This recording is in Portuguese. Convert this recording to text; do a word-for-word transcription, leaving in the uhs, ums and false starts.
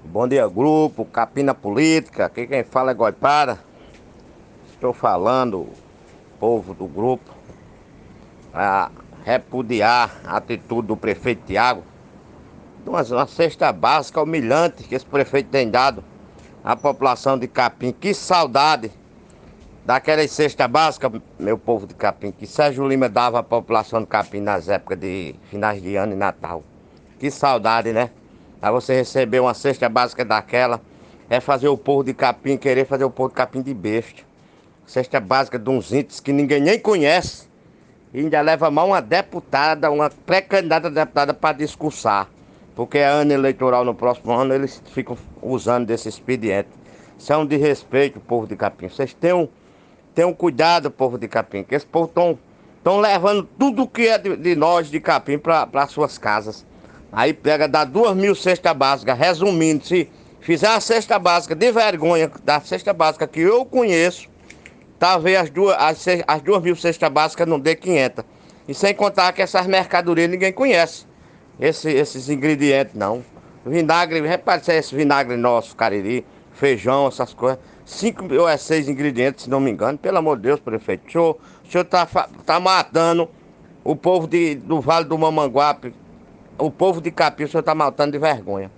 Bom dia, grupo, Capim na Política. Aqui quem fala é Goipara. Estou falando, povo do grupo, a repudiar a atitude do prefeito Tiago. Uma, uma cesta básica humilhante que esse prefeito tem dado à população de Capim. Que saudade daquelas cesta básica, meu povo de Capim, que Sérgio Lima dava à população de Capim nas épocas de finais de ano e Natal. Que saudade, né? Aí você receber uma cesta básica daquela, é fazer o povo de Capim querer fazer o povo de Capim de besta. Cesta básica de uns índios que ninguém nem conhece. E ainda leva mal uma deputada, uma pré-candidata a deputada para discursar. Porque é ano eleitoral no próximo ano, eles ficam usando desse expediente. Isso é um desrespeito, povo de Capim. Vocês tenham, tenham cuidado, povo de Capim, que esse povo estão estão levando tudo que é de, de nós de Capim para suas casas. Aí pega, dá duas mil cestas básicas. Resumindo, se fizer a cesta básica de vergonha, da cesta básica que eu conheço, talvez as duas, as, ce- as duas mil cestas básicas não dê quinhentas. E sem contar que essas mercadorias ninguém conhece. Esse- esses ingredientes não. Vinagre, repare se é esse vinagre nosso, cariri, feijão, essas coisas. Cinco ou é seis ingredientes, se não me engano. Pelo amor de Deus, prefeito. O senhor, o senhor tá, fa- tá matando o povo de, do Vale do Mamanguape, o povo de Capim, o senhor tá matando de vergonha.